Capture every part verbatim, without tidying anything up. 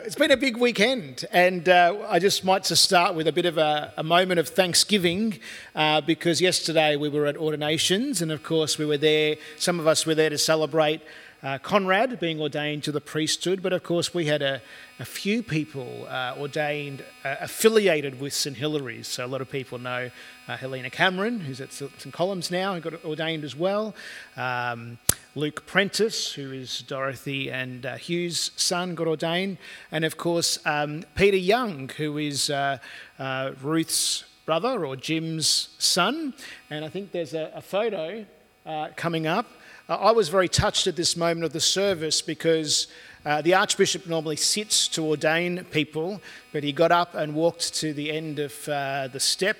It's been a big weekend, and uh, I just might just start with a bit of a, a moment of thanksgiving uh, because yesterday we were at ordinations, and of course we were there, some of us were there to celebrate uh, Conrad being ordained to the priesthood, but of course we had a, a few people uh, ordained, uh, affiliated with St Hilary's. So a lot of people know uh, Helena Cameron, who's at St Columns now, who got ordained as well. Um, Luke Prentice, who is Dorothy and uh, Hugh's son, got ordained. And of course, um, Peter Young, who is uh, uh, Ruth's brother or Jim's son. And I think there's a, a photo uh, coming up. Uh, I was very touched at this moment of the service because uh, the Archbishop normally sits to ordain people, but he got up and walked to the end of uh, the step,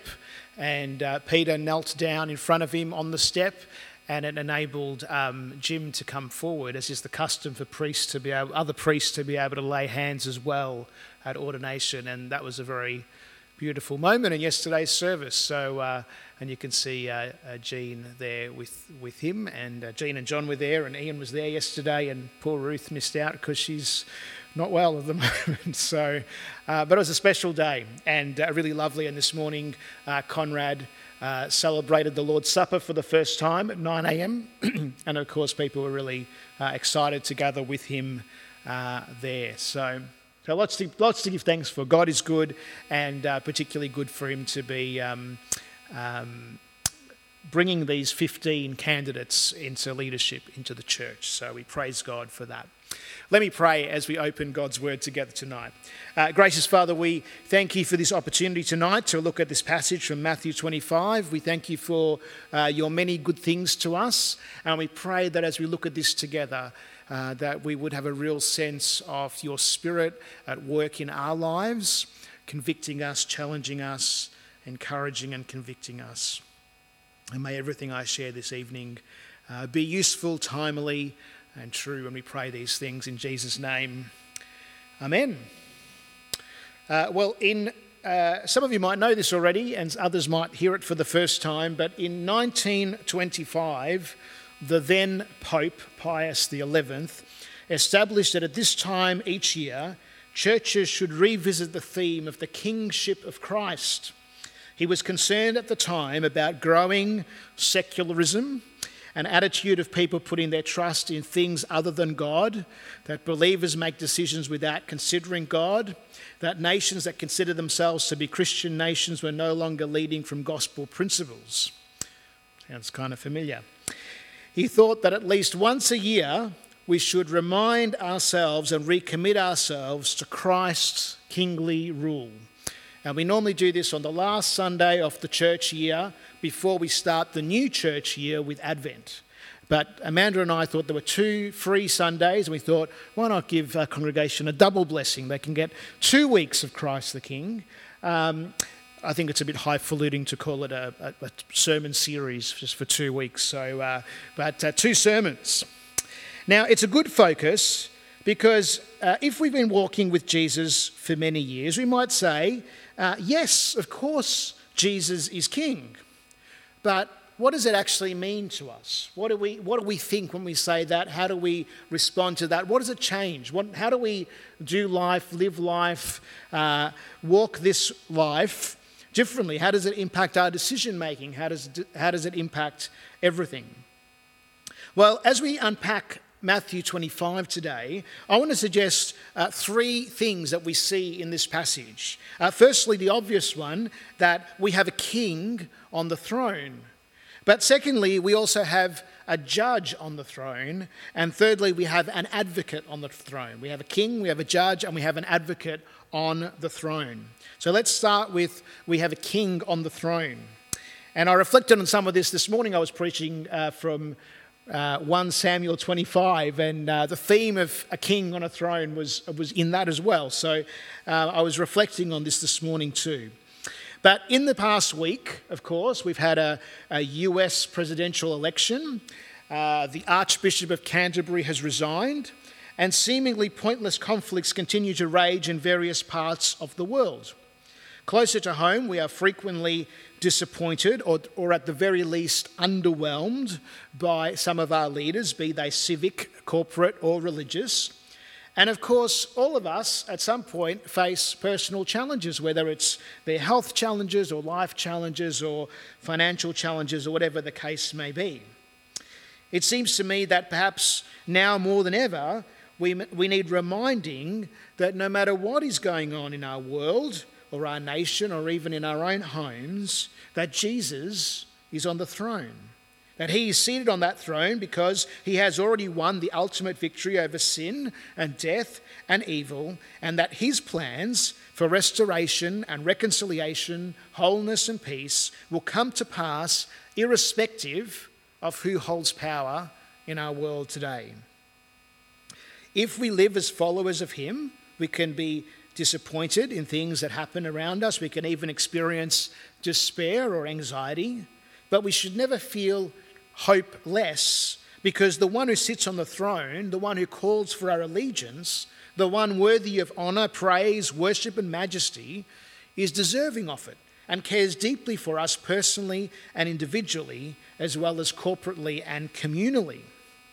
and uh, Peter knelt down in front of him on the step, and it enabled um, Jim to come forward, as is the custom for priests to be able, other priests to be able to lay hands as well at ordination, and that was a very beautiful moment in yesterday's service. So, uh, and you can see uh, uh, Jean there with with him, and uh, Jean and John were there, and Ian was there yesterday, and poor Ruth missed out because she's not well at the moment. So, uh, but it was a special day and uh, really lovely. And this morning, uh, Conrad Uh, celebrated the Lord's Supper for the first time at nine a.m. and of course people were really uh, excited to gather with him uh, there. So, so lots to, lots to give thanks for. God is good, and uh, particularly good for him to be um, um, bringing these fifteen candidates into leadership into the church. So we praise God for that. Let me pray as we open God's word together tonight. Uh, gracious Father, we thank you for this opportunity tonight to look at this passage from Matthew twenty-five. We thank you for uh, your many good things to us, and we pray that as we look at this together, uh, that we would have a real sense of your Spirit at work in our lives, convicting us, challenging us, encouraging and convicting us. And may everything I share this evening uh, be useful, timely, and true, and we pray these things in Jesus' name. Amen. Uh, well, in uh, some of you might know this already, and others might hear it for the first time, but in nineteen twenty-five, the then Pope, Pius the eleventh, established that at this time each year, churches should revisit the theme of the kingship of Christ. He was concerned at the time about growing secularism, an attitude of people putting their trust in things other than God, that believers make decisions without considering God, that nations that consider themselves to be Christian nations were no longer leading from gospel principles. Sounds kind of familiar. He thought that at least once a year we should remind ourselves and recommit ourselves to Christ's kingly rule. And we normally do this on the last Sunday of the church year before we start the new church year with Advent. But Amanda and I thought there were two free Sundays, and we thought, why not give our congregation a double blessing? They can get two weeks of Christ the King. Um, I think it's a bit highfalutin to call it a, a, a sermon series just for two weeks. So, uh, but uh, two sermons. Now, it's a good focus because uh, if we've been walking with Jesus for many years, we might say, uh, yes, of course, Jesus is King. But what does it actually mean to us? What do we what do we think when we say that? How do we respond to that? What does it change? What, how do we do life, live life, uh, walk this life differently? How does it impact our decision making? How does how does it impact everything? Well, as we unpack Matthew twenty-five today, I want to suggest uh, three things that we see in this passage. Uh, firstly, the obvious one, that we have a king on the throne. But secondly, we also have a judge on the throne. And thirdly, we have an advocate on the throne. We have a king, we have a judge, and we have an advocate on the throne. So let's start with, we have a king on the throne. And I reflected on some of this this morning. I was preaching uh, from uh, First Samuel twenty-five, and uh, the theme of a king on a throne was, was in that as well. So uh, I was reflecting on this this morning too. But in the past week, of course, we've had a, a U S presidential election. Uh, the Archbishop of Canterbury has resigned, and seemingly pointless conflicts continue to rage in various parts of the world. Closer to home, we are frequently disappointed or, or at the very least underwhelmed by some of our leaders, be they civic, corporate or religious. And of course, all of us at some point face personal challenges, whether it's their health challenges or life challenges or financial challenges or whatever the case may be. It seems to me that perhaps now more than ever, we, we need reminding that no matter what is going on in our world or our nation or even in our own homes, that Jesus is on the throne. That he is seated on that throne because he has already won the ultimate victory over sin and death and evil, and that his plans for restoration and reconciliation, wholeness and peace will come to pass irrespective of who holds power in our world today. If we live as followers of him, we can be disappointed in things that happen around us. We can even experience despair or anxiety, but we should never feel hopeless, because the one who sits on the throne, the one who calls for our allegiance, the one worthy of honour, praise, worship and majesty, is deserving of it and cares deeply for us personally and individually, as well as corporately and communally.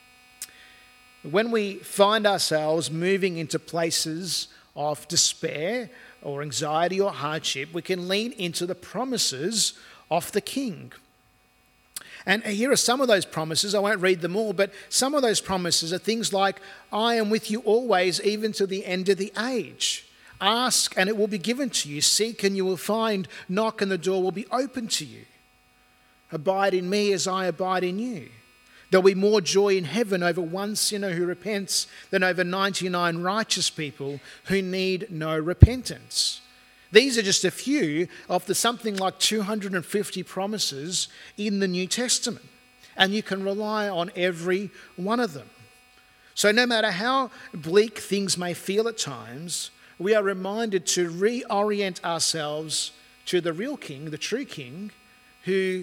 When we find ourselves moving into places of despair or anxiety or hardship, we can lean into the promises of the King. And here are some of those promises. I won't read them all, but some of those promises are things like, I am with you always, even to the end of the age. Ask and it will be given to you. Seek and you will find. Knock and the door will be open to you. Abide in me as I abide in you. There'll be more joy in heaven over one sinner who repents than over ninety-nine righteous people who need no repentance. These are just a few of the something like two hundred fifty promises in the New Testament, and you can rely on every one of them. So no matter how bleak things may feel at times, we are reminded to reorient ourselves to the real King, the true King, who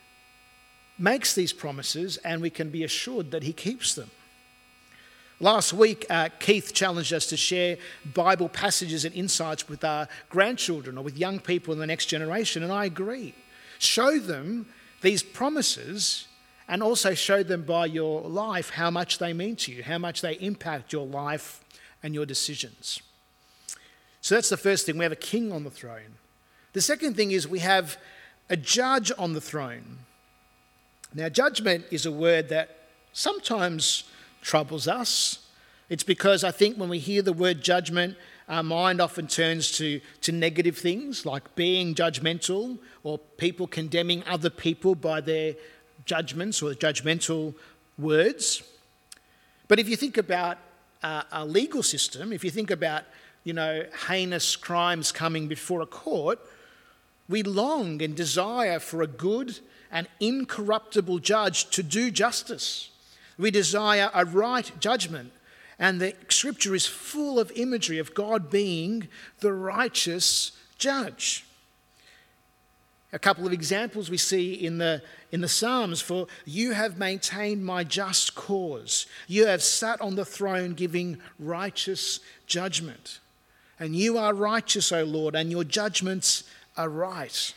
makes these promises, and we can be assured that he keeps them. Last week, uh, Keith challenged us to share Bible passages and insights with our grandchildren or with young people in the next generation, and I agree. Show them these promises and also show them by your life how much they mean to you, how much they impact your life and your decisions. So that's the first thing. We have a king on the throne. The second thing is we have a judge on the throne. Now, judgment is a word that sometimes troubles us. It's because I think when we hear the word judgment, our mind often turns to, to negative things like being judgmental or people condemning other people by their judgments or judgmental words. But if you think about uh, our legal system, if you think about, you know, heinous crimes coming before a court, we long and desire for a good and incorruptible judge to do justice. We desire a right judgment, and the scripture is full of imagery of God being the righteous judge. A couple of examples we see in the, in the Psalms: for you have maintained my just cause. You have sat on the throne giving righteous judgment. And you are righteous, O Lord, and your judgments are right.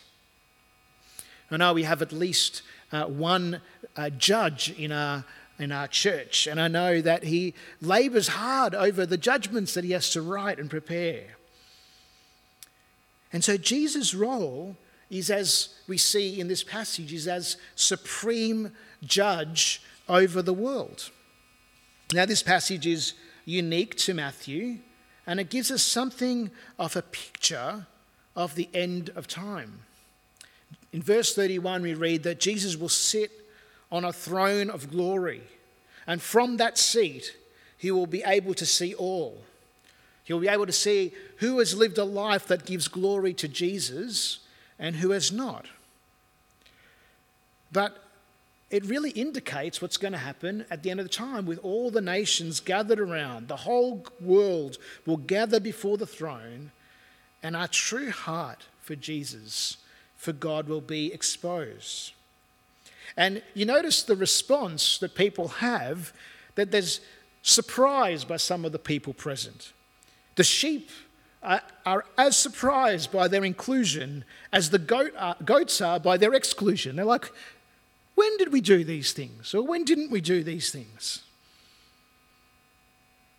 I know we have at least uh, one uh, judge in our in our church, and I know that he labours hard over the judgments that he has to write and prepare. And so Jesus' role is, as we see in this passage, is as supreme judge over the world. Now, this passage is unique to Matthew, and it gives us something of a picture of the end of time. In verse thirty-one, we read that Jesus will sit on a throne of glory, and from that seat, he will be able to see all. He'll be able to see who has lived a life that gives glory to Jesus and who has not. But it really indicates what's going to happen at the end of the time, with all the nations gathered around. The whole world will gather before the throne, and our true heart for Jesus, for God, will be exposed. And you notice the response that people have, that there's surprise by some of the people present. The sheep are, are as surprised by their inclusion as the goat are, goats are by their exclusion. They're like, when did we do these things? Or when didn't we do these things?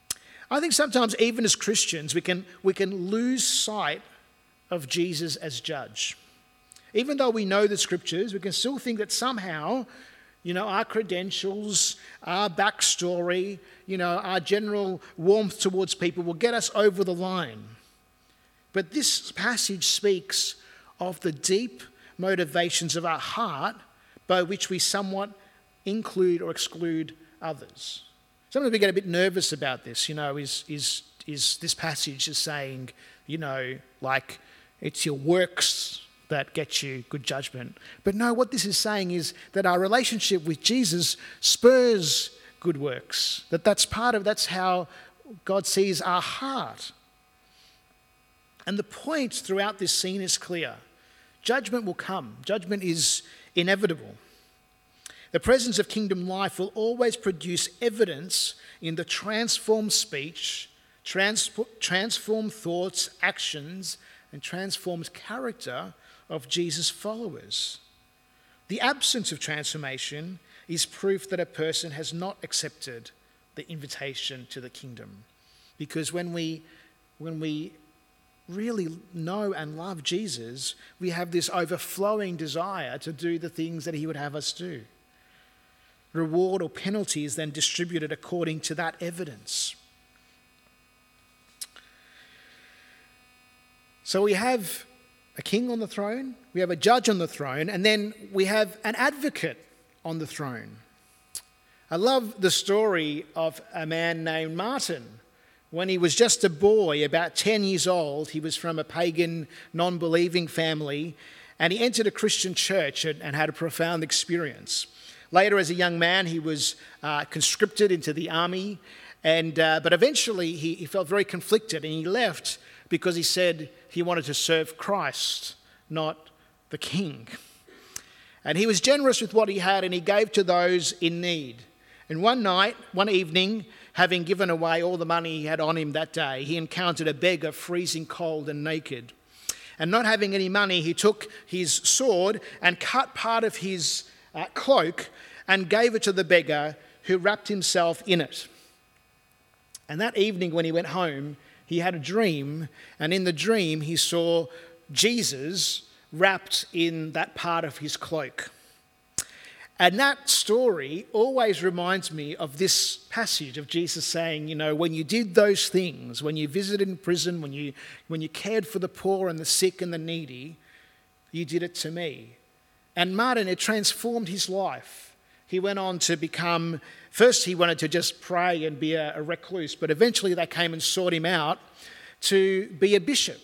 I think sometimes even as Christians we can, we can lose sight of Jesus as judge. Even though we know the scriptures, we can still think that somehow, you know, our credentials, our backstory, you know, our general warmth towards people will get us over the line. But this passage speaks of the deep motivations of our heart by which we somewhat include or exclude others. Sometimes we get a bit nervous about this, you know, is is is this passage is saying, you know, like it's your works that get you good judgment. But no, what this is saying is that our relationship with Jesus spurs good works. That that's part of, that's how God sees our heart. And the point throughout this scene is clear. Judgment will come. Judgment is inevitable. The presence of kingdom life will always produce evidence in the transformed speech, transform, transformed thoughts, actions, and transformed character of Jesus' followers. The absence of transformation is proof that a person has not accepted the invitation to the kingdom. Because when we, when we really know and love Jesus, we have this overflowing desire to do the things that he would have us do. Reward or penalty is then distributed according to that evidence. So we have a king on the throne, we have a judge on the throne, and then we have an advocate on the throne. I love the story of a man named Martin. When he was just a boy, about ten years old, he was from a pagan, non-believing family, and he entered a Christian church and, and had a profound experience. Later, as a young man, he was uh, conscripted into the army, and uh, but eventually he, he felt very conflicted, and he left because he said he wanted to serve Christ, not the king. And he was generous with what he had, and he gave to those in need. And one night, one evening, having given away all the money he had on him that day, he encountered a beggar freezing cold and naked. And not having any money, he took his sword and cut part of his uh, cloak and gave it to the beggar, who wrapped himself in it. And that evening when he went home, he had a dream, and in the dream he saw Jesus wrapped in that part of his cloak. And that story always reminds me of this passage of Jesus saying, you know, when you did those things, when you visited in prison, when you when you cared for the poor and the sick and the needy, you did it to me. And Martin, it transformed his life. He went on to become, first he wanted to just pray and be a, a recluse, but eventually they came and sought him out to be a bishop.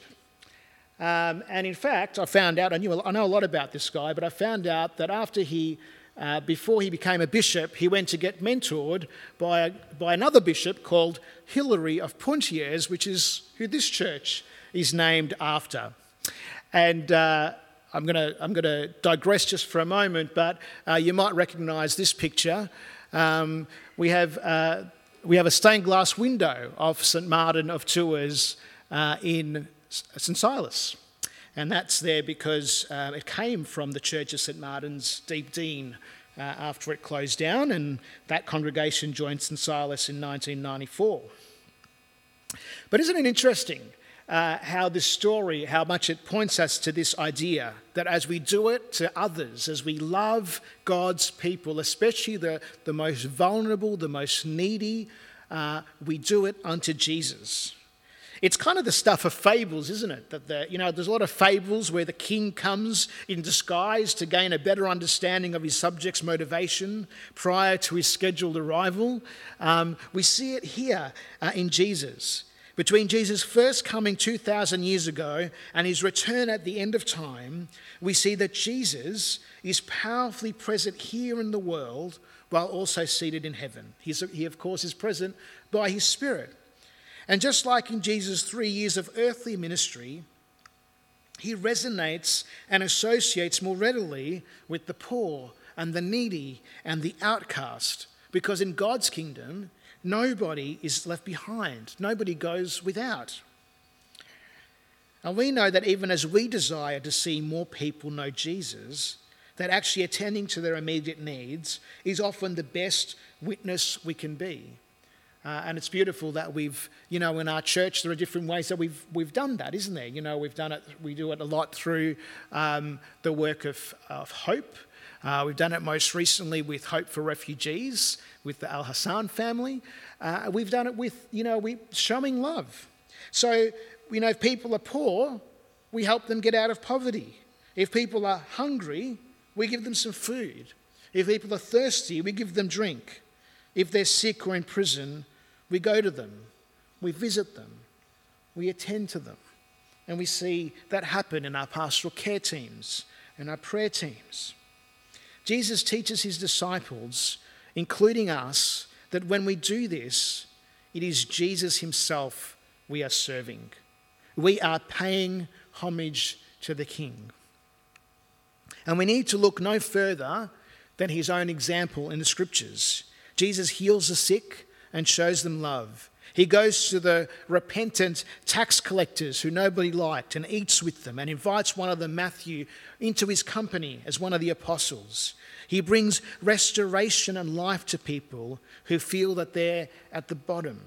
Um, and in fact, I found out, I knew I know a lot about this guy, but I found out that after he Uh, before he became a bishop, he went to get mentored by, a, by another bishop called Hilary of Poitiers, which is who this church is named after. And uh, I'm going to I'm going to digress just for a moment, but uh, you might recognise this picture. Um, we have uh, we have a stained glass window of Saint Martin of Tours uh, in Saint Silas. And that's there because uh, it came from the Church of Saint Martin's Deepdene uh, after it closed down, and that congregation joined Saint Silas in nineteen ninety-four. But isn't it interesting uh, how this story, how much it points us to this idea that as we do it to others, as we love God's people, especially the, the most vulnerable, the most needy, uh, we do it unto Jesus. It's kind of the stuff of fables, isn't it? That the, you know, there's a lot of fables where the king comes in disguise to gain a better understanding of his subject's motivation prior to his scheduled arrival. Um, we see it here uh, in Jesus. Between Jesus' first coming two thousand years ago and his return at the end of time, we see that Jesus is powerfully present here in the world while also seated in heaven. He's, he, of course, is present by his Spirit. And just like in Jesus' three years of earthly ministry, he resonates and associates more readily with the poor and the needy and the outcast, because in God's kingdom, nobody is left behind. Nobody goes without. And we know that even as we desire to see more people know Jesus, that actually attending to their immediate needs is often the best witness we can be. Uh, and it's beautiful that we've, you know, in our church, there are different ways that we've we've done that, isn't there? You know, we've done it, we do it a lot through um, the work of, of Hope. Uh, we've done it most recently with Hope for Refugees, with the Al Hassan family. Uh, we've done it with, you know, we showing love. So, you know, if people are poor, we help them get out of poverty. If people are hungry, we give them some food. If people are thirsty, we give them drink. If they're sick or in prison, we go to them, we visit them, we attend to them. And we see that happen in our pastoral care teams and our prayer teams. Jesus teaches his disciples, including us, that when we do this, it is Jesus himself we are serving. We are paying homage to the King. And we need to look no further than his own example in the scriptures. Jesus heals the sick and shows them love. He goes to the repentant tax collectors who nobody liked and eats with them and invites one of them, Matthew, into his company as one of the apostles. He brings restoration and life to people who feel that they're at the bottom.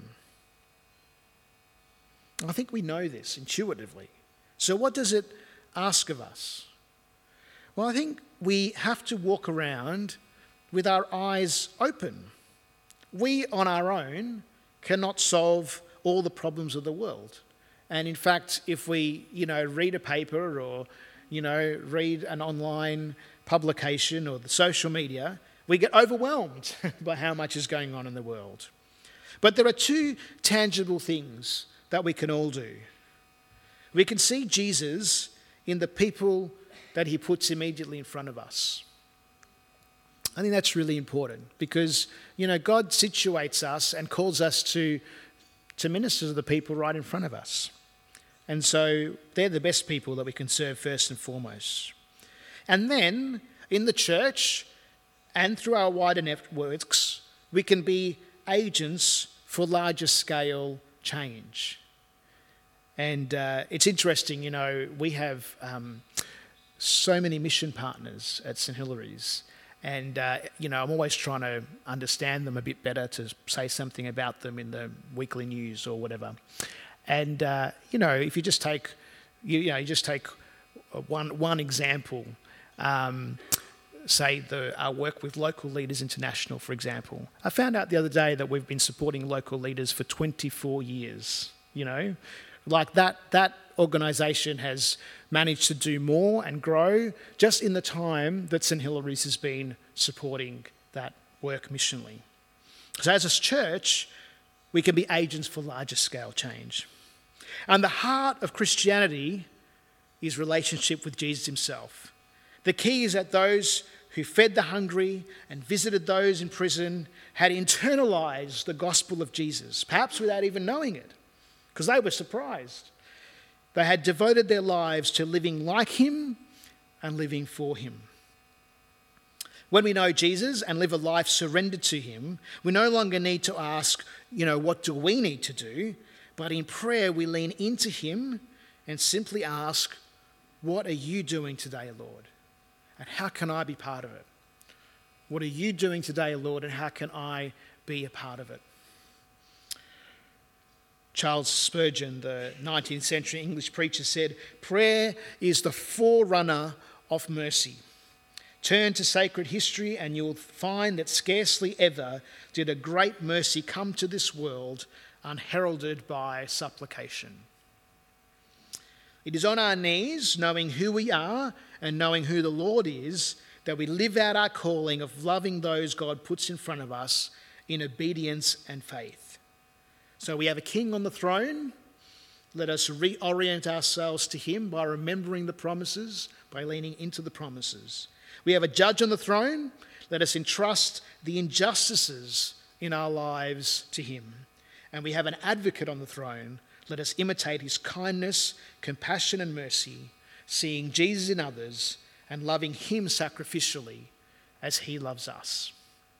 I think we know this intuitively. So what does it ask of us? Well, I think we have to walk around with our eyes open. We on our own cannot solve all the problems of the world. And in fact, if we, you know, read a paper or, you know, read an online publication or the social media, we get overwhelmed by how much is going on in the world. But there are two tangible things that we can all do. We can see Jesus in the people that he puts immediately in front of us. I think that's really important because, you know, God situates us and calls us to, to minister to the people right in front of us. And so they're the best people that we can serve first and foremost. And then in the church and through our wider networks, we can be agents for larger scale change. And uh, it's interesting, you know, we have um, so many mission partners at St Hilary's. And, uh, you know, I'm always trying to understand them a bit better to say something about them in the weekly news or whatever. And, uh, you know, if you just take, you, you know, you just take one one example, um, say the, our work with Local Leaders International, for example. I found out the other day that we've been supporting local leaders for twenty-four years, you know. Like that, that organisation has managed to do more and grow just in the time that St Hilary's has been supporting that work missionally. So as a church, we can be agents for larger scale change. And the heart of Christianity is relationship with Jesus himself. The key is that those who fed the hungry and visited those in prison had internalised the gospel of Jesus, perhaps without even knowing it, because they were surprised. They had devoted their lives to living like him and living for him. When we know Jesus and live a life surrendered to him, we no longer need to ask, you know, what do we need to do? But in prayer, we lean into him and simply ask, what are you doing today, Lord? And how can I be part of it? What are you doing today, Lord, and how can I be a part of it? Charles Spurgeon, the nineteenth century English preacher, said, prayer is the forerunner of mercy. Turn to sacred history and you'll find that scarcely ever did a great mercy come to this world unheralded by supplication. It is on our knees, knowing who we are and knowing who the Lord is, that we live out our calling of loving those God puts in front of us in obedience and faith. So we have a king on the throne. Let us reorient ourselves to him by remembering the promises, by leaning into the promises. We have a judge on the throne. Let us entrust the injustices in our lives to him. And we have an advocate on the throne. Let us imitate his kindness, compassion and mercy, seeing Jesus in others and loving him sacrificially as he loves us.